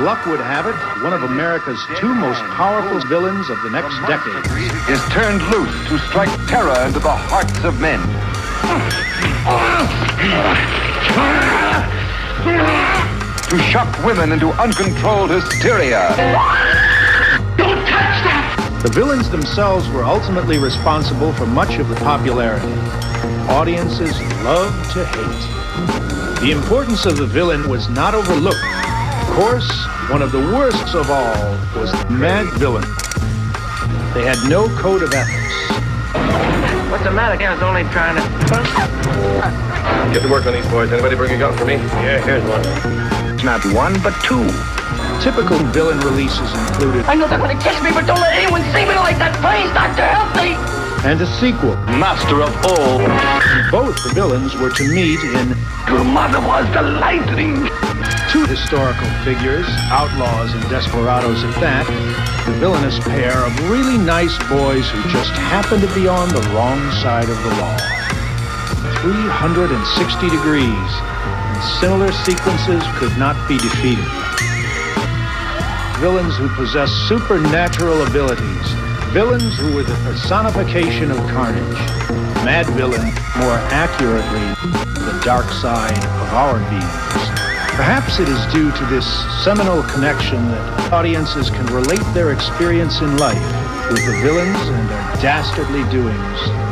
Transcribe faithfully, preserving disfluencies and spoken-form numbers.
luck would have it, one of America's two most powerful villains of the next decade is turned loose to strike terror into the hearts of men. To shock women into uncontrolled hysteria. Don't touch that! The villains themselves were ultimately responsible for much of the popularity. Audiences loved to hate. The importance of the villain was not overlooked. Of course, one of the worst of all was the Mad Villain. They had no code of ethics. What's the matter? I was only trying to... Get to work on these boys. Anybody bring a gun for me? Yeah, here's one. It's not one, but two. Typical villain releases included... I know they're going to kiss me, but don't let anyone see me like that. Please, Doctor, help me! And a sequel. Master of all. Both the villains were to meet in... Your mother was the lightning. Two historical figures, outlaws and desperados at that, the villainous pair of really nice boys who just happened to be on the wrong side of the law. three hundred sixty degrees, and similar sequences could not be defeated. Villains who possess supernatural abilities, villains who were the personification of carnage. Mad Villain, more accurately, the dark side of our beings. Perhaps it is due to this seminal connection that audiences can relate their experience in life with the villains and their dastardly doings